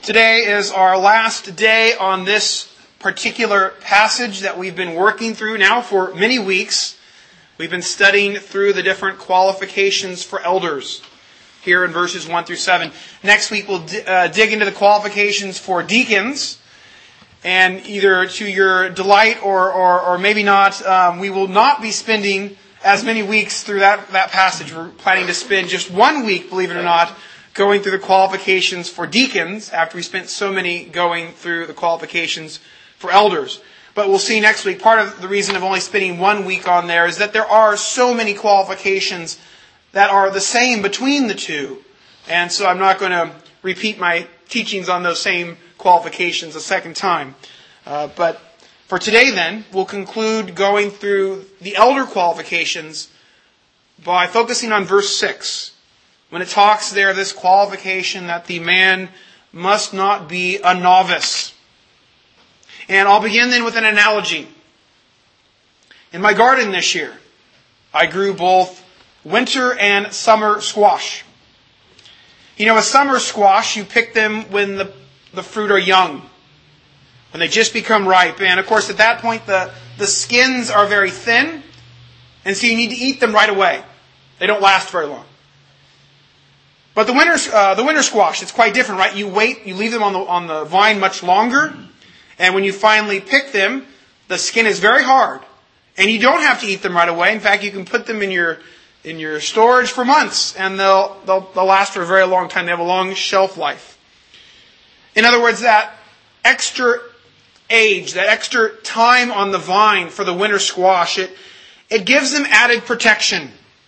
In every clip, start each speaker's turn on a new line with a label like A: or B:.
A: Today is our last day on this particular passage that we've been working through now for many weeks. We've been studying through the different qualifications for elders here in verses 1 through 7. Next week we'll dig into the qualifications for deacons. And either to your delight or maybe not, we will not be spending as many weeks through that passage. We're planning to spend just 1 week, believe it or not, going through the qualifications for deacons after we spent so many going through the qualifications for elders. But we'll see next week, part of the reason of only spending 1 week on there is that there are so many qualifications that are the same between the two. And so I'm not going to repeat my teachings on those same qualifications a second time. But for today then, we'll conclude going through the elder qualifications by focusing on verse 6. When it talks there of this qualification that the man must not be a novice. And I'll begin then with an analogy. In my garden this year, I grew both winter and summer squash. You know, a summer squash, you pick them when the fruit are young, when they just become ripe. And of course, at that point, the skins are very thin, and so you need to eat them right away. They don't last very long. But the winter squash, it's quite different, right? You wait, you leave them on the vine much longer, and when you finally pick them, the skin is very hard, and you don't have to eat them right away. In fact, you can put them in your storage for months, and they'll last for a very long time. They have a long shelf life. In other words, that extra age, that extra time on the vine for the winter squash, it gives them added protection.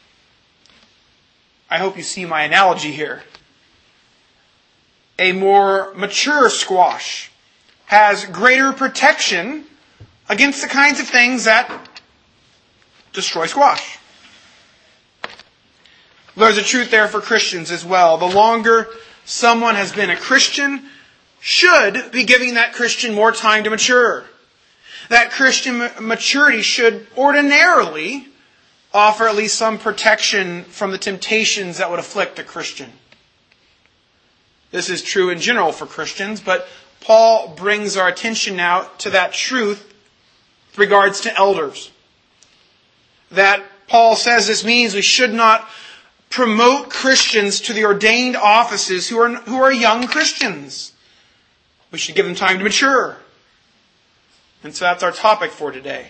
A: I hope you see my analogy here. A more mature squash has greater protection against the kinds of things that destroy squash. There's a truth there for Christians as well. The longer someone has been a Christian should be giving that Christian more time to mature. That Christian maturity should ordinarily offer at least some protection from the temptations that would afflict a Christian. This is true in general for Christians, but Paul brings our attention now to that truth with regards to elders. That Paul says this means we should not promote Christians to the ordained offices who are young Christians. We should give them time to mature. And so that's our topic for today.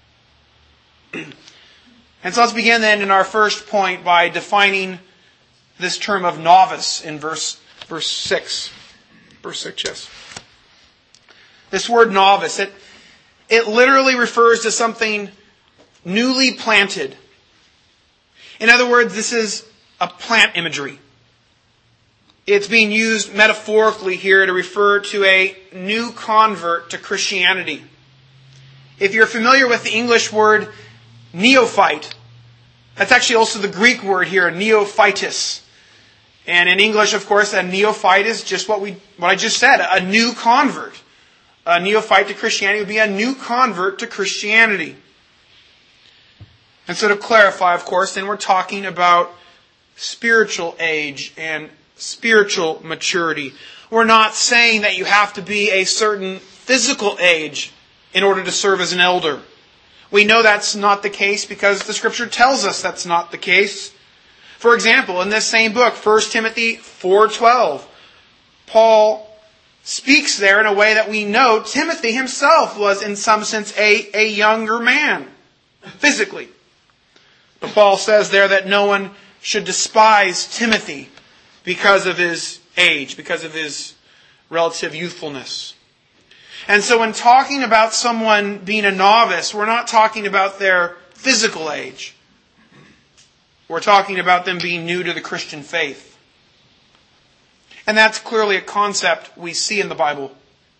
A: And so let's begin then in our first point by defining this term of novice in verse 6. Verse 6, yes. This word novice, it literally refers to something newly planted. In other words, this is a plant imagery. It's being used metaphorically here to refer to a new convert to Christianity. If you're familiar with the English word neophyte, that's actually also the Greek word here, neophytus. And in English, of course, a neophyte is just what I just said, a new convert. A neophyte to Christianity would be a new convert to Christianity. And so to clarify, of course, then we're talking about spiritual age and spiritual maturity. We're not saying that you have to be a certain physical age in order to serve as an elder. We know that's not the case because the Scripture tells us that's not the case. For example, in this same book, 1 Timothy 4:12, Paul speaks there in a way that we know Timothy himself was in some sense a younger man, physically. But Paul says there that no one should despise Timothy because of his age, because of his relative youthfulness. And so when talking about someone being a novice, we're not talking about their physical age. We're talking about them being new to the Christian faith. And that's clearly a concept we see in the Bible.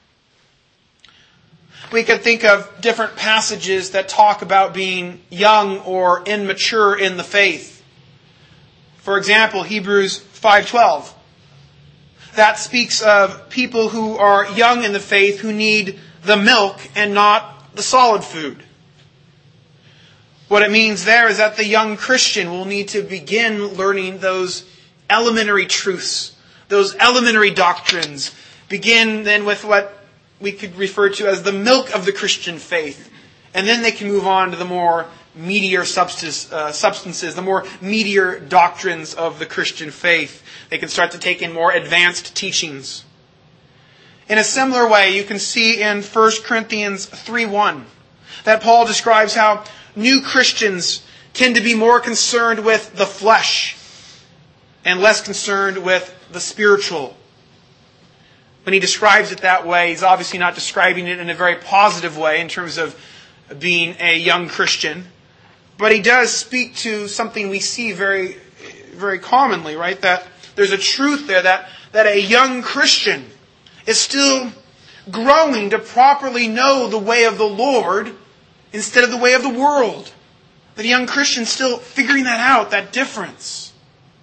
A: We could think of different passages that talk about being young or immature in the faith. For example, Hebrews 5:12. That speaks of people who are young in the faith who need the milk and not the solid food. What it means there is that the young Christian will need to begin learning those elementary truths, those elementary doctrines begin then with what we could refer to as the milk of the Christian faith. And then they can move on to the more meatier substances, the more meatier doctrines of the Christian faith. They can start to take in more advanced teachings. In a similar way, you can see in 1 Corinthians 3:1 that Paul describes how new Christians tend to be more concerned with the flesh and less concerned with the spiritual. When he describes it that way, he's obviously not describing it in a very positive way in terms of being a young Christian. But he does speak to something we see very, very commonly, right? That there's a truth there that a young Christian is still growing to properly know the way of the Lord instead of the way of the world. That a young Christian is still figuring that out, that difference.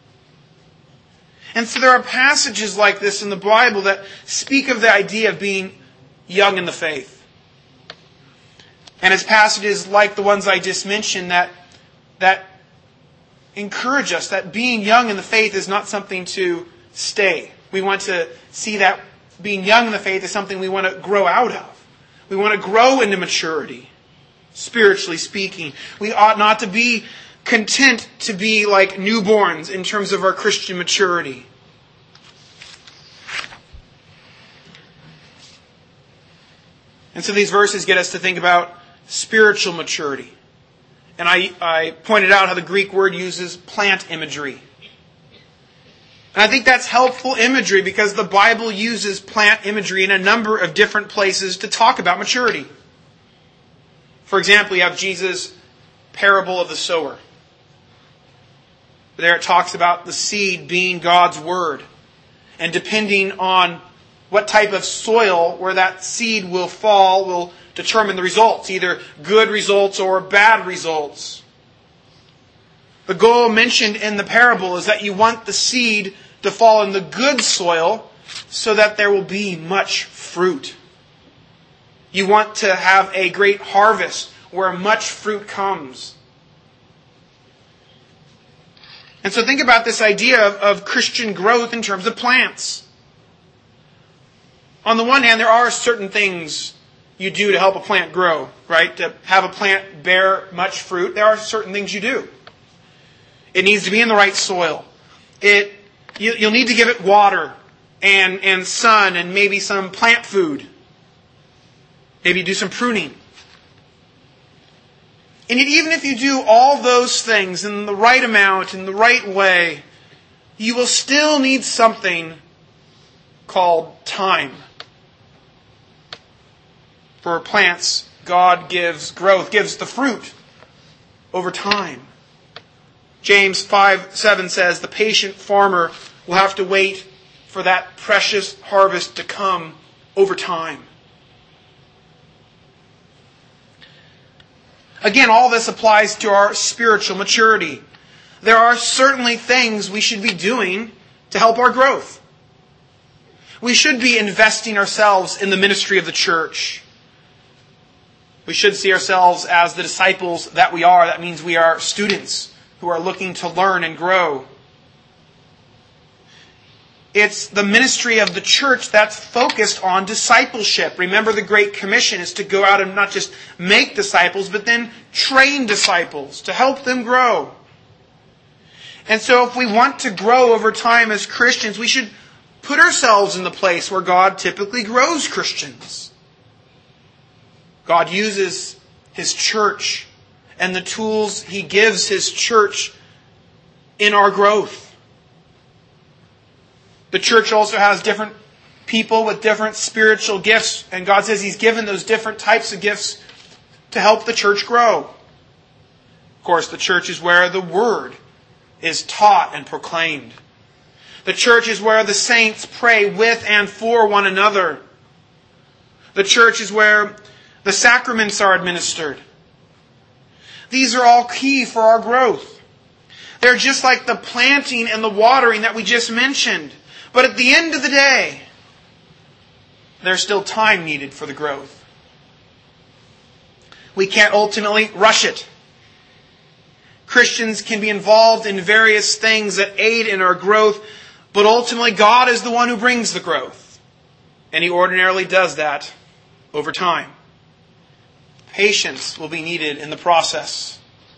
A: And so there are passages like this in the Bible that speak of the idea of being young in the faith. And it's passages like the ones I just mentioned that encourage us that being young in the faith is not something to stay. We want to see that being young in the faith is something we want to grow out of. We want to grow into maturity, spiritually speaking. We ought not to be content to be like newborns in terms of our Christian maturity. And so these verses get us to think about spiritual maturity. And I pointed out how the Greek word uses plant imagery. And I think that's helpful imagery because the Bible uses plant imagery in a number of different places to talk about maturity. For example, you have Jesus' parable of the sower. There it talks about the seed being God's word. And depending on what type of soil where that seed will fall will determine the results, either good results or bad results. The goal mentioned in the parable is that you want the seed to fall in the good soil so that there will be much fruit. You want to have a great harvest where much fruit comes. And so think about this idea of Christian growth in terms of plants. On the one hand, there are certain things you do to help a plant grow, right? To have a plant bear much fruit, there are certain things you do. It needs to be in the right soil. You'll need to give it water and sun and maybe some plant food. Maybe do some pruning. And yet even if you do all those things in the right amount, in the right way, you will still need something called time. For plants, God gives growth, gives the fruit over time. James 5:7 says, the patient farmer will have to wait for that precious harvest to come over time. Again, all this applies to our spiritual maturity. There are certainly things we should be doing to help our growth. We should be investing ourselves in the ministry of the church. We should see ourselves as the disciples that we are. That means we are students who are looking to learn and grow. It's the ministry of the church that's focused on discipleship. Remember, the Great Commission is to go out and not just make disciples, but then train disciples to help them grow. And so if we want to grow over time as Christians, we should put ourselves in the place where God typically grows Christians. God uses His church and the tools He gives His church in our growth. The church also has different people with different spiritual gifts, and God says He's given those different types of gifts to help the church grow. Of course, the church is where the Word is taught and proclaimed. The church is where the saints pray with and for one another. The church is where the sacraments are administered. These are all key for our growth. They're just like the planting and the watering that we just mentioned. But at the end of the day, there's still time needed for the growth. We can't ultimately rush it. Christians can be involved in various things that aid in our growth, but ultimately God is the one who brings the growth. And He ordinarily does that over time. Patience will be needed in the process.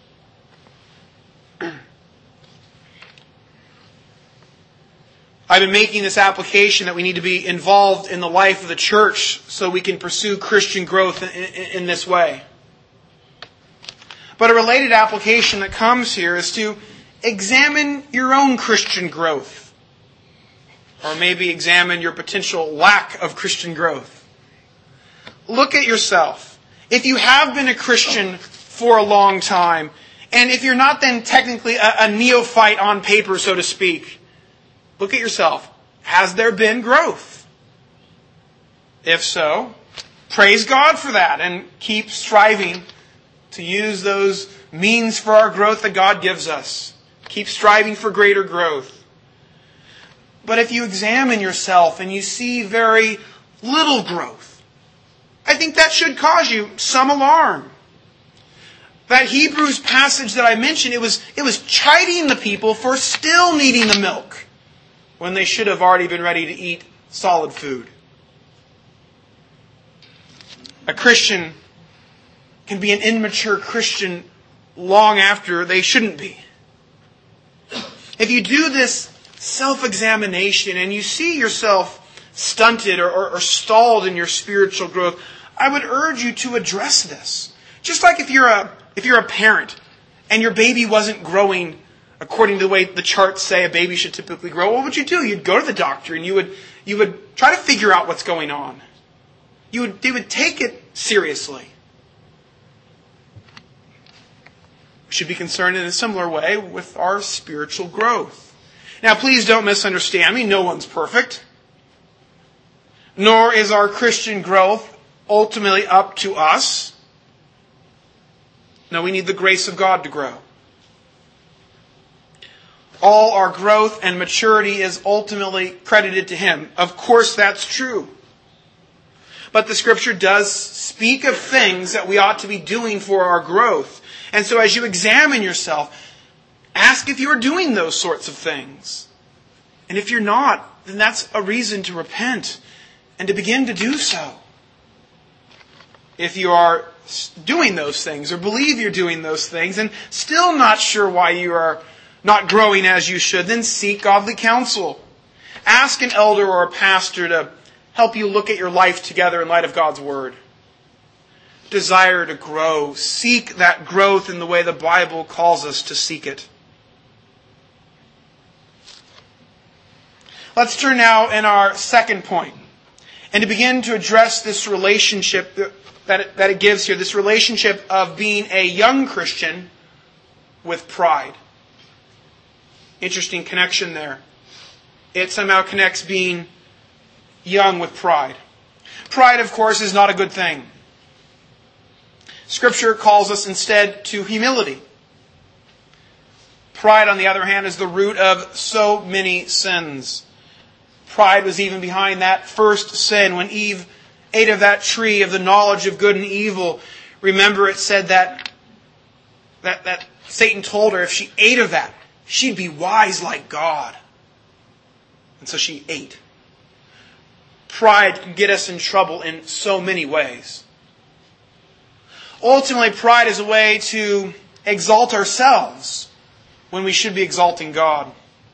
A: I've been making this application that we need to be involved in the life of the church so we can pursue Christian growth in this way. But a related application that comes here is to examine your own Christian growth. Or maybe examine your potential lack of Christian growth. Look at yourself. If you have been a Christian for a long time, and if you're not then technically a neophyte on paper, so to speak, look at yourself. Has there been growth? If so, praise God for that and keep striving to use those means for our growth that God gives us. Keep striving for greater growth. But if you examine yourself and you see very little growth, I think that should cause you some alarm. That Hebrews passage that I mentioned, it was chiding the people for still needing the milk when they should have already been ready to eat solid food. A Christian can be an immature Christian long after they shouldn't be. If you do this self-examination and you see yourself stunted or stalled in your spiritual growth, I would urge you to address this. Just like if you're a parent and your baby wasn't growing according to the way the charts say a baby should typically grow, what would you do? You'd go to the doctor and you would try to figure out what's going on. They would take it seriously. We should be concerned in a similar way with our spiritual growth. Now, please don't misunderstand me. No one's perfect. Nor is our Christian growth ultimately up to us. No, we need the grace of God to grow. All our growth and maturity is ultimately credited to Him. Of course, that's true. But the Scripture does speak of things that we ought to be doing for our growth. And so as you examine yourself, ask if you are doing those sorts of things. And if you're not, then that's a reason to repent and to begin to do so. If you are doing those things or believe you're doing those things and still not sure why you are not growing as you should, then seek godly counsel. Ask an elder or a pastor to help you look at your life together in light of God's Word. Desire to grow. Seek that growth in the way the Bible calls us to seek it. Let's turn now in our second point and to begin to address this relationship that it gives here, this relationship of being a young Christian with pride. Interesting connection there. It somehow connects being young with pride. Pride, of course, is not a good thing. Scripture calls us instead to humility. Pride, on the other hand, is the root of so many sins. Pride was even behind that first sin when Eve ate of that tree of the knowledge of good and evil. Remember, it said that Satan told her if she ate of that, she'd be wise like God. And so she ate. Pride can get us in trouble in so many ways. Ultimately, pride is a way to exalt ourselves when we should be exalting God.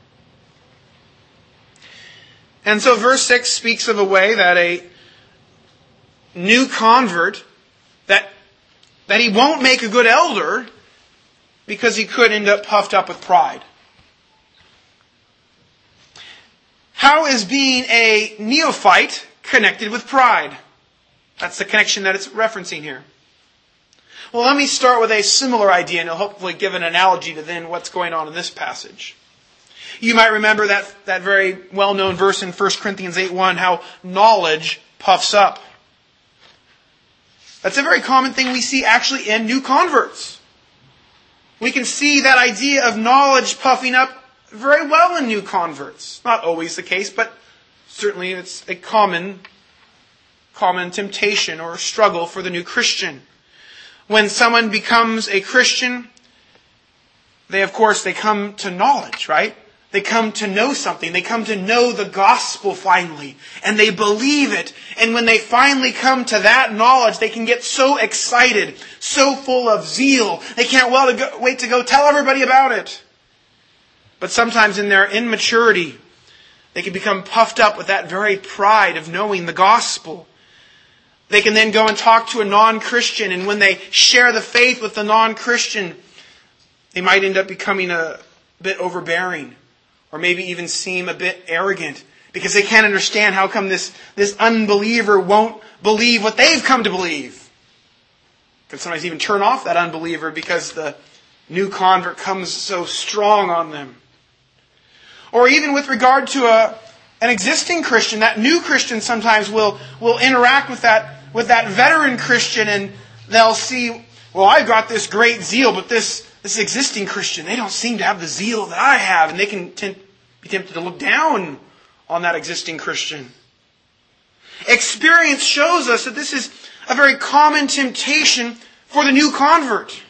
A: And so verse 6 speaks of a way that a new convert, that he won't make a good elder because he could end up puffed up with pride. How is being a neophyte connected with pride? That's the connection that it's referencing here. Well, let me start with a similar idea, and it'll hopefully give an analogy to then what's going on in this passage. You might remember that very well-known verse in 1 Corinthians 8:1, how knowledge puffs up. That's a very common thing we see actually in new converts. We can see that idea of knowledge puffing up very well in new converts. Not always the case, but certainly it's a common temptation or struggle for the new Christian. When someone becomes a Christian, they come to knowledge, right? They come to know something. They come to know the gospel finally. And they believe it. And when they finally come to that knowledge, they can get so excited, so full of zeal. They can't wait to go tell everybody about it. But sometimes in their immaturity, they can become puffed up with that very pride of knowing the gospel. They can then go and talk to a non-Christian, and when they share the faith with the non-Christian, they might end up becoming a bit overbearing, or maybe even seem a bit arrogant, because they can't understand how come this unbeliever won't believe what they've come to believe. Can sometimes even turn off that unbeliever because the new convert comes so strong on them. Or even with regard to an existing Christian, that new Christian sometimes will interact with that veteran Christian, and they'll see, well, I've got this great zeal, but this existing Christian, they don't seem to have the zeal that I have, and they can be tempted to look down on that existing Christian. Experience shows us that this is a very common temptation for the new convert.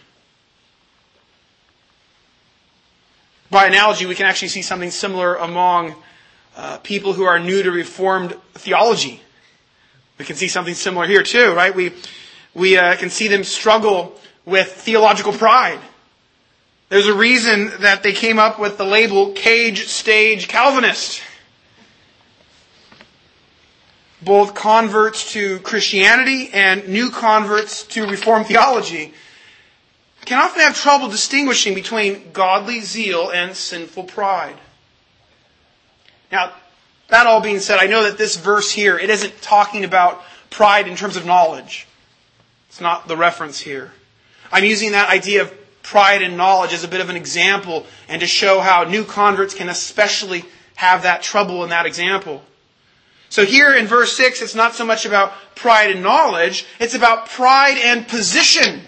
A: By analogy, we can actually see something similar among people who are new to Reformed theology. We can see something similar here too, right? We can see them struggle with theological pride. There's a reason that they came up with the label Cage Stage Calvinist. Both converts to Christianity and new converts to Reformed theology can often have trouble distinguishing between godly zeal and sinful pride. Now, that all being said, I know that this verse here, it isn't talking about pride in terms of knowledge. It's not the reference here. I'm using that idea of pride and knowledge as a bit of an example, and to show how new converts can especially have that trouble in that example. So here in verse 6, it's not so much about pride and knowledge, it's about pride and position.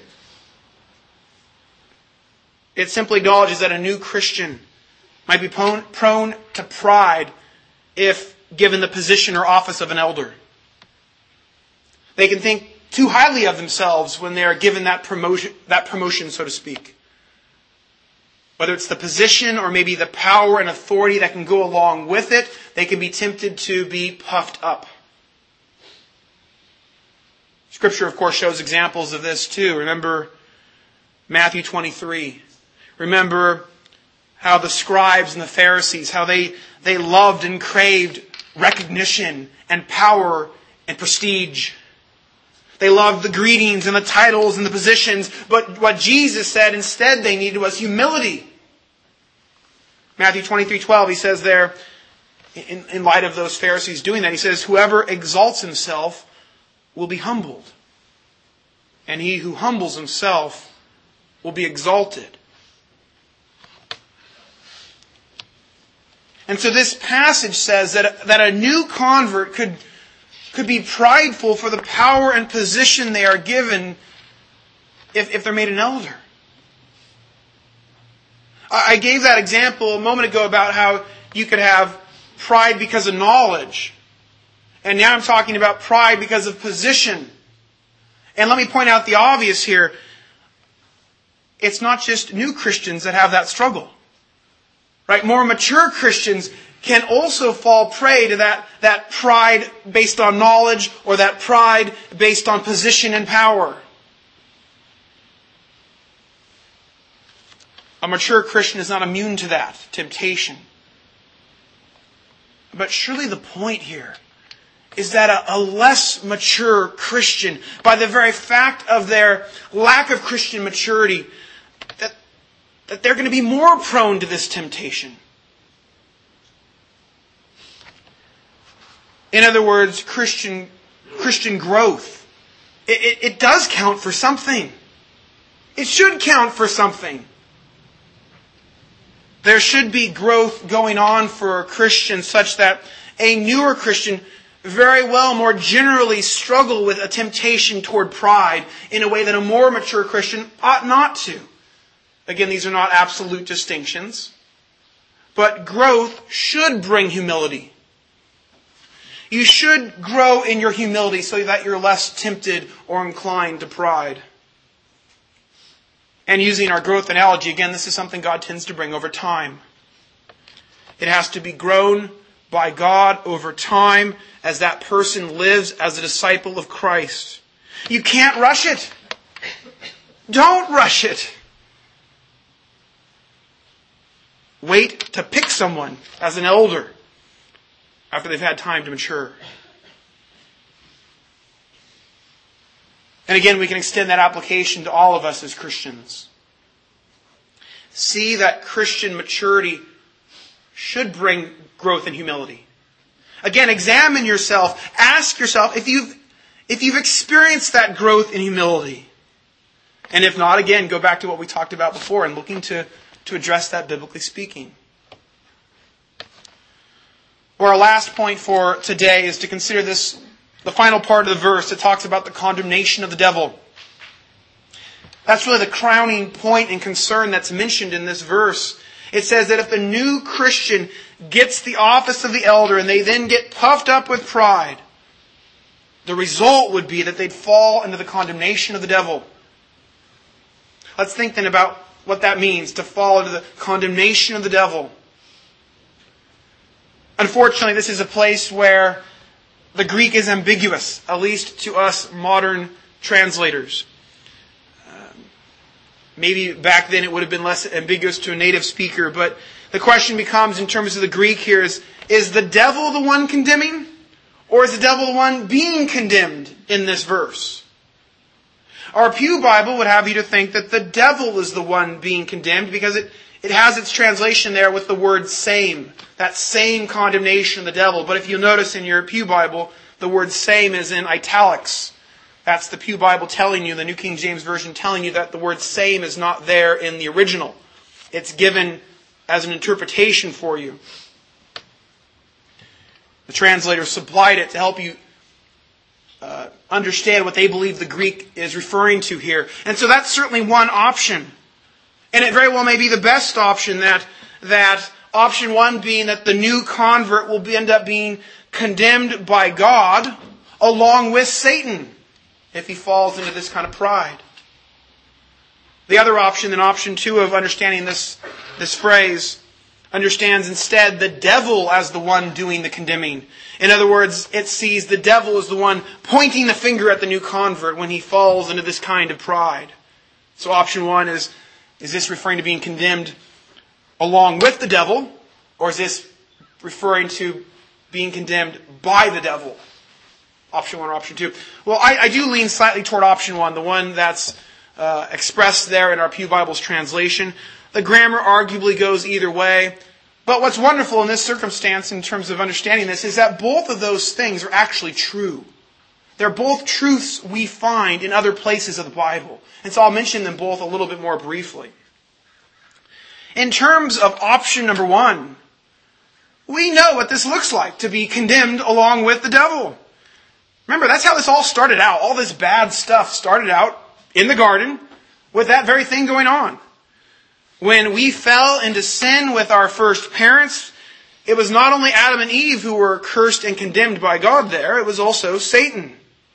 A: It simply acknowledges that a new Christian might be prone to pride if given the position or office of an elder. They can think too highly of themselves when they are given that promotion, so to speak. Whether it's the position or maybe the power and authority that can go along with it, they can be tempted to be puffed up. Scripture, of course, shows examples of this too. Remember Matthew 23. Remember how the scribes and the Pharisees, how they loved and craved recognition and power and prestige. They loved the greetings and the titles and the positions, but what Jesus said instead they needed was humility. Matthew 23:12, he says there, in light of those Pharisees doing that, he says, whoever exalts himself will be humbled, and he who humbles himself will be exalted. And so this passage says that a new convert could be prideful for the power and position they are given if they're made an elder. I gave that example a moment ago about how you could have pride because of knowledge. And now I'm talking about pride because of position. And let me point out the obvious here. It's not just new Christians that have that struggle. Right? More mature Christians can also fall prey to that pride based on knowledge, or that pride based on position and power. A mature Christian is not immune to that temptation. But surely the point here is that a less mature Christian, by the very fact of their lack of Christian maturity, that they're going to be more prone to this temptation. In other words, Christian growth, it does count for something. It should count for something. There should be growth going on for a Christian such that a newer Christian very well more generally struggle with a temptation toward pride in a way that a more mature Christian ought not to. Again, these are not absolute distinctions. But growth should bring humility. You should grow in your humility so that you're less tempted or inclined to pride. And using our growth analogy, again, this is something God tends to bring over time. It has to be grown by God over time as that person lives as a disciple of Christ. You can't rush it. Don't rush it. Wait to pick someone as an elder after they've had time to mature. And again, we can extend that application to all of us as Christians. See that Christian maturity should bring growth in humility. Again, examine yourself. Ask yourself if you've experienced that growth in humility. And if not, again, go back to what we talked about before and looking to address that biblically speaking. Well, our last point for today is to consider the final part of the verse that talks about the condemnation of the devil. That's really the crowning point and concern that's mentioned in this verse. It says that if a new Christian gets the office of the elder and they then get puffed up with pride, the result would be that they'd fall into the condemnation of the devil. Let's think then about what that means, to fall into the condemnation of the devil. Unfortunately, this is a place where the Greek is ambiguous, at least to us modern translators. Maybe back then it would have been less ambiguous to a native speaker, but the question becomes, in terms of the Greek here, is the devil the one condemning? Or is the devil the one being condemned in this verse? Our Pew Bible would have you to think that the devil is the one being condemned because it has its translation there with the word same. That same condemnation of the devil. But if you'll notice in your Pew Bible, the word same is in italics. That's the Pew Bible telling you, the New King James Version telling you that the word same is not there in the original. It's given as an interpretation for you. The translators supplied it to help you understand what they believe the Greek is referring to here. And so that's certainly one option. And it very well may be the best option, that option one being that the new convert will end up being condemned by God along with Satan if he falls into this kind of pride. The other option, then option two of understanding this phrase, understands instead the devil as the one doing the condemning. In other words, it sees the devil as the one pointing the finger at the new convert when he falls into this kind of pride. So option one is this referring to being condemned along with the devil? Or is this referring to being condemned by the devil? Option one or option two? Well, I do lean slightly toward option one, the one that's expressed there in our Pew Bible's translation. The grammar arguably goes either way. But what's wonderful in this circumstance in terms of understanding this is that both of those things are actually true. They're both truths we find in other places of the Bible. And so I'll mention them both a little bit more briefly. In terms of option number one, we know what this looks like, to be condemned along with the devil. Remember, that's how this all started out. All this bad stuff started out in the garden with that very thing going on. When we fell into sin with our first parents, it was not only Adam and Eve who were cursed and condemned by God there, it was also Satan.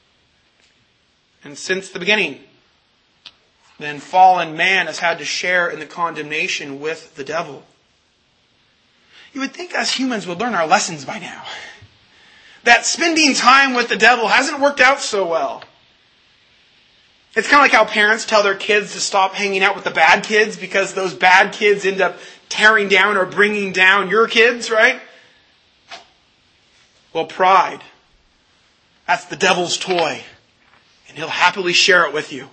A: And since the beginning, then fallen man has had to share in the condemnation with the devil. You would think us humans would learn our lessons by now. That spending time with the devil hasn't worked out so well. It's kind of like how parents tell their kids to stop hanging out with the bad kids because those bad kids end up tearing down or bringing down your kids, right? Well, pride, that's the devil's toy, and he'll happily share it with you.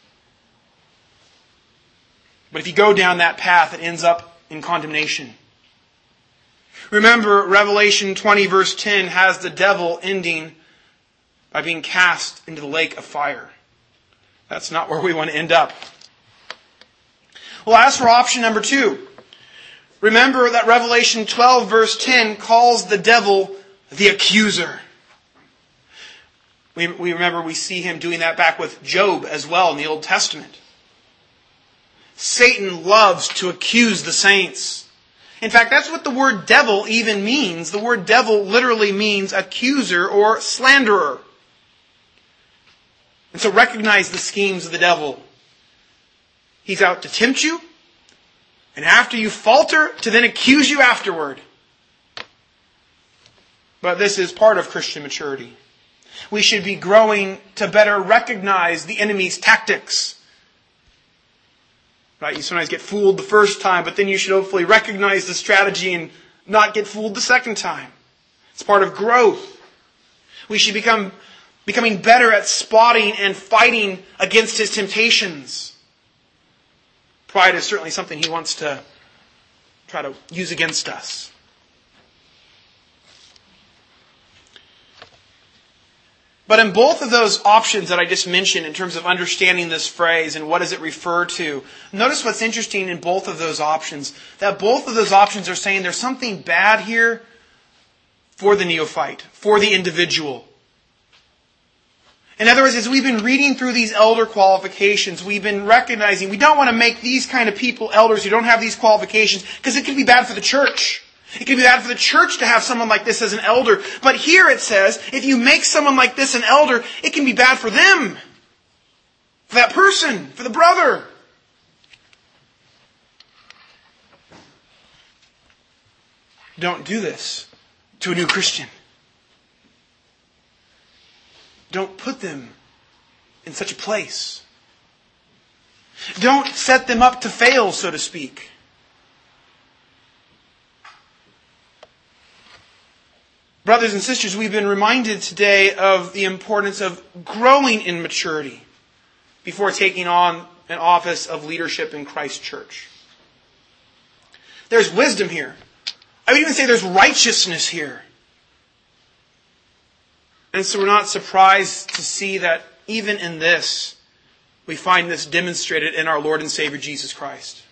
A: But if you go down that path, it ends up in condemnation. Remember, Revelation 20 verse 10 has the devil ending by being cast into the lake of fire. That's not where we want to end up. Well, as for option number two, remember that Revelation 12 verse 10 calls the devil the accuser. We remember we see him doing that back with Job as well in the Old Testament. Satan loves to accuse the saints. In fact, that's what the word devil even means. The word devil literally means accuser or slanderer. And so recognize the schemes of the devil. He's out to tempt you, and after you falter, to then accuse you afterward. But this is part of Christian maturity. We should be growing to better recognize the enemy's tactics. Right? You sometimes get fooled the first time, but then you should hopefully recognize the strategy and not get fooled the second time. It's part of growth. We should becoming better at spotting and fighting against his temptations. Pride is certainly something he wants to try to use against us. But in both of those options that I just mentioned in terms of understanding this phrase and what does it refer to, notice what's interesting in both of those options. That both of those options are saying there's something bad here for the neophyte, for the individual. In other words, as we've been reading through these elder qualifications, we've been recognizing we don't want to make these kind of people elders who don't have these qualifications because it can be bad for the church. It can be bad for the church to have someone like this as an elder. But here it says, if you make someone like this an elder, it can be bad for them. For that person, for the brother. Don't do this to a new Christian. Don't put them in such a place. Don't set them up to fail, so to speak. Brothers and sisters, we've been reminded today of the importance of growing in maturity before taking on an office of leadership in Christ's church. There's wisdom here. I would even say there's righteousness here. And so we're not surprised to see that even in this, we find this demonstrated in our Lord and Savior Jesus Christ.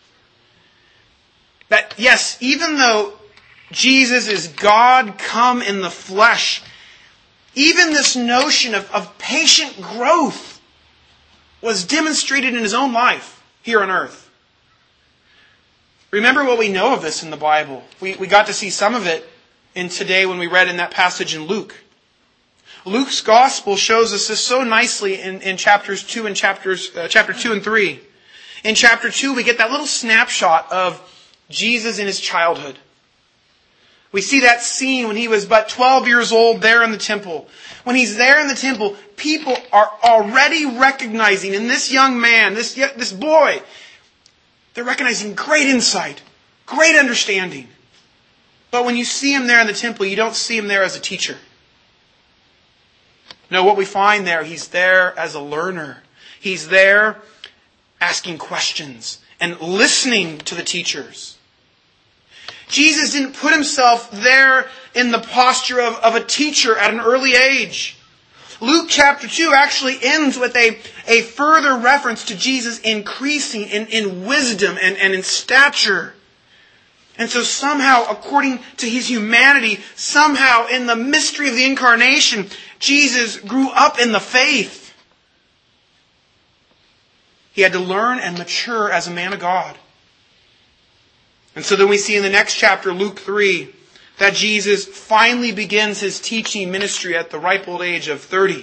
A: That yes, even though Jesus is God come in the flesh, even this notion of patient growth was demonstrated in His own life here on earth. Remember what we know of this in the Bible. We got to see some of it in today when we read in that passage in Luke. Luke's gospel shows us this so nicely in chapters 2 and chapter 2 and 3. In chapter 2, we get that little snapshot of Jesus in His childhood. We see that scene when He was but 12 years old there in the temple. When He's there in the temple, people are already recognizing in this young man, this boy, they're recognizing great insight, great understanding. But when you see Him there in the temple, you don't see Him there as a teacher. No, what we find there, He's there as a learner. He's there asking questions and listening to the teachers. Jesus didn't put Himself there in the posture of a teacher at an early age. Luke chapter 2 actually ends with a further reference to Jesus increasing in wisdom and in stature. And so somehow, according to His humanity, somehow in the mystery of the incarnation, Jesus grew up in the faith. He had to learn and mature as a man of God. And so then we see in the next chapter, Luke 3, that Jesus finally begins His teaching ministry at the ripe old age of 30.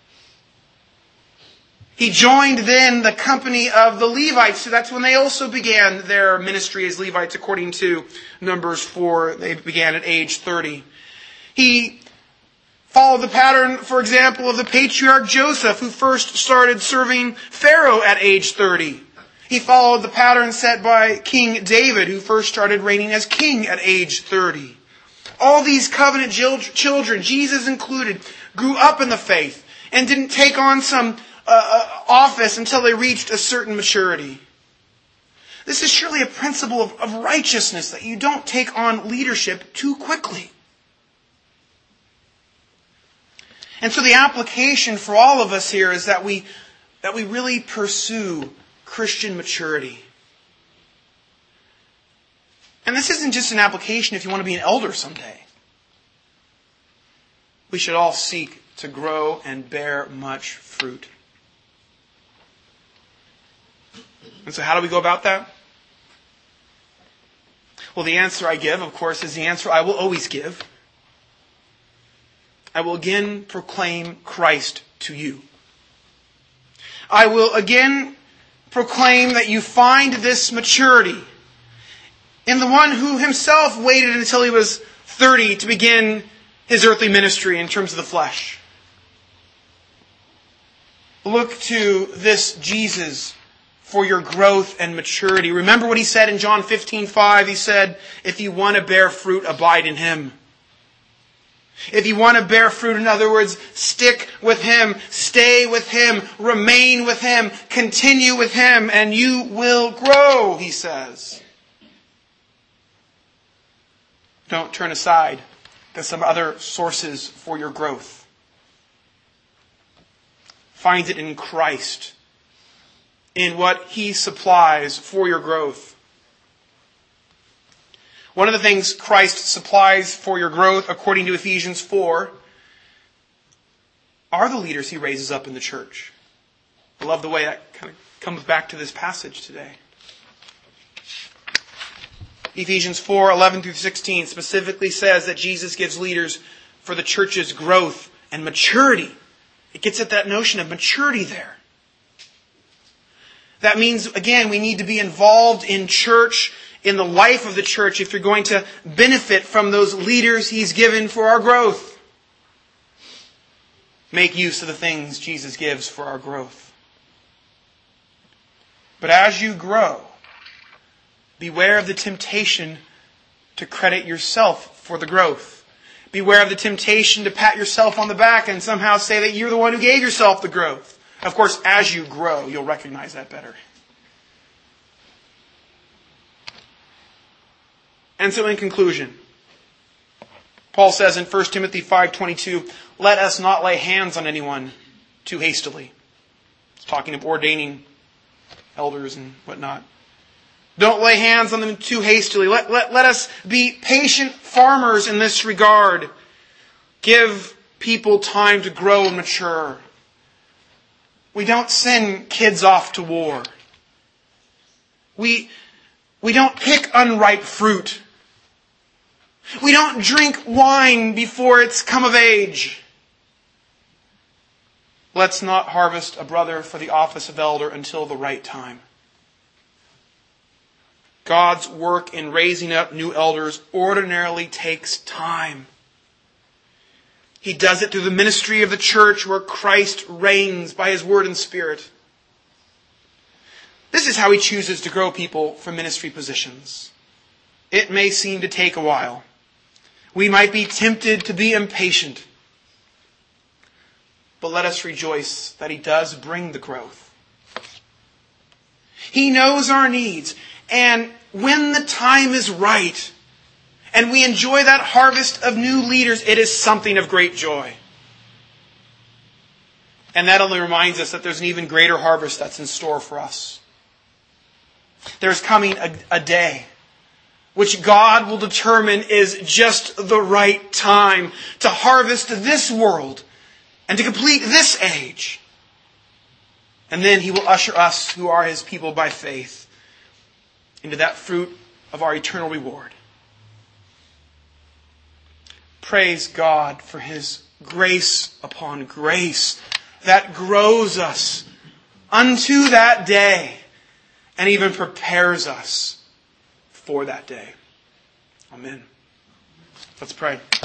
A: He joined then the company of the Levites. So that's when they also began their ministry as Levites, according to Numbers 4. They began at age 30. He followed the pattern, for example, of the patriarch Joseph, who first started serving Pharaoh at age 30. He followed the pattern set by King David, who first started reigning as king at age 30. All these covenant children, Jesus included, grew up in the faith and didn't take on some office until they reached a certain maturity. This is surely a principle of righteousness, that you don't take on leadership too quickly. And so the application for all of us here is that we really pursue Christian maturity. And this isn't just an application if you want to be an elder someday. We should all seek to grow and bear much fruit. And so how do we go about that? Well, the answer I give, of course, is the answer I will always give. I will again proclaim Christ to you. I will again proclaim that you find this maturity in the one who Himself waited until He was 30 to begin his earthly ministry in terms of the flesh. Look to this Jesus for your growth and maturity. Remember what he said in John 15:5. He said, if you want to bear fruit, abide in him. If you want to bear fruit, in other words, stick with him, stay with him, remain with him, continue with him, and you will grow, he says. Don't turn aside to some other sources for your growth. Find it in Christ, in what he supplies for your growth. One of the things Christ supplies for your growth, according to Ephesians 4, are the leaders he raises up in the church. I love the way that kind of comes back to this passage today. Ephesians 4:11-16 specifically says that Jesus gives leaders for the church's growth and maturity. It gets at that notion of maturity there. That means, again, we need to be involved in church, in the life of the church, if you're going to benefit from those leaders he's given for our growth. Make use of the things Jesus gives for our growth. But as you grow, beware of the temptation to credit yourself for the growth. Beware of the temptation to pat yourself on the back and somehow say that you're the one who gave yourself the growth. Of course, as you grow, you'll recognize that better. And so in conclusion, Paul says in 1 Timothy 5:22, let us not lay hands on anyone too hastily. He's talking of ordaining elders and whatnot. Don't lay hands on them too hastily. Let us be patient farmers in this regard. Give people time to grow and mature. We don't send kids off to war. We don't pick unripe fruit. We don't drink wine before it's come of age. Let's not harvest a brother for the office of elder until the right time. God's work in raising up new elders ordinarily takes time. He does it through the ministry of the church where Christ reigns by his word and spirit. This is how he chooses to grow people for ministry positions. It may seem to take a while. We might be tempted to be impatient. But let us rejoice that he does bring the growth. He knows our needs. And when the time is right, and we enjoy that harvest of new leaders, it is something of great joy. And that only reminds us that there's an even greater harvest that's in store for us. There's coming a day which God will determine is just the right time to harvest this world and to complete this age. And then he will usher us who are his people by faith into that fruit of our eternal reward. Praise God for his grace upon grace that grows us unto that day and even prepares us for that day. Amen. Let's pray.